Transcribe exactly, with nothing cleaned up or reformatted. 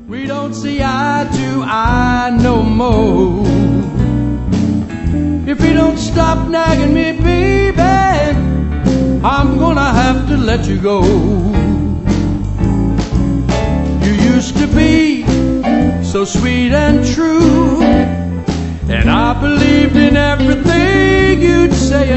We don't see eye to eye no more. If you don't stop nagging me, baby, I'm gonna have to let you go. You used to be so sweet and true, and I believed in everything you'd say